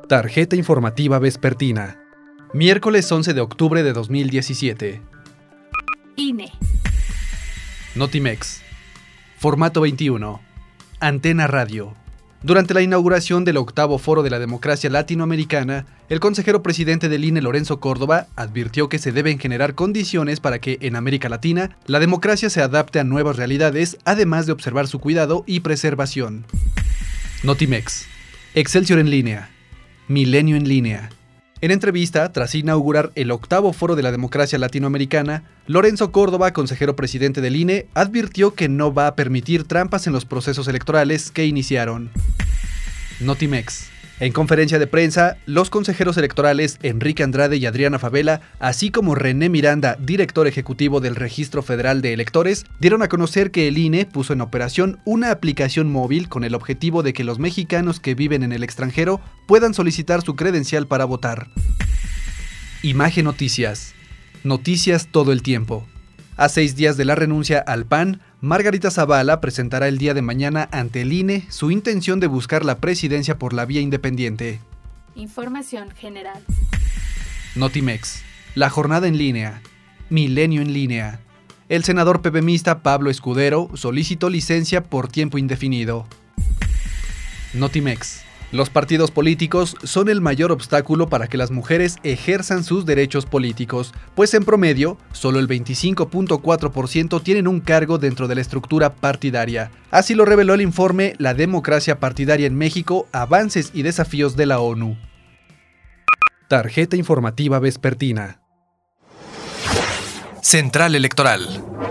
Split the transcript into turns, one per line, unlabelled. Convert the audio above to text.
Tarjeta informativa vespertina. Miércoles 11 de octubre de 2017.
INE.
Notimex. Formato 21. Antena Radio. Durante la inauguración del 8º Foro de la Democracia Latinoamericana, el consejero presidente del INE, Lorenzo Córdoba, advirtió que se deben generar condiciones para que, en América Latina, la democracia se adapte a nuevas realidades, además de observar su cuidado y preservación. Notimex. Excelsior en línea. Milenio en línea. En entrevista, tras inaugurar el 8º Foro de la Democracia Latinoamericana, Lorenzo Córdoba, consejero presidente del INE, advirtió que no va a permitir trampas en los procesos electorales que iniciaron. Notimex. En conferencia de prensa, los consejeros electorales Enrique Andrade y Adriana Favela, así como René Miranda, director ejecutivo del Registro Federal de Electores, dieron a conocer que el INE puso en operación una aplicación móvil con el objetivo de que los mexicanos que viven en el extranjero puedan solicitar su credencial para votar. Imagen Noticias. Noticias todo el tiempo. A 6 días de la renuncia al PAN, Margarita Zavala presentará el día de mañana ante el INE su intención de buscar la presidencia por la vía independiente.
Información general.
Notimex. La jornada en línea. Milenio en línea. El senador PBMista Pablo Escudero solicitó licencia por tiempo indefinido. Notimex. Los partidos políticos son el mayor obstáculo para que las mujeres ejerzan sus derechos políticos, pues en promedio, solo el 25.4% tienen un cargo dentro de la estructura partidaria. Así lo reveló el informe La democracia partidaria en México, avances y desafíos de la ONU. Tarjeta informativa vespertina.
Central Electoral.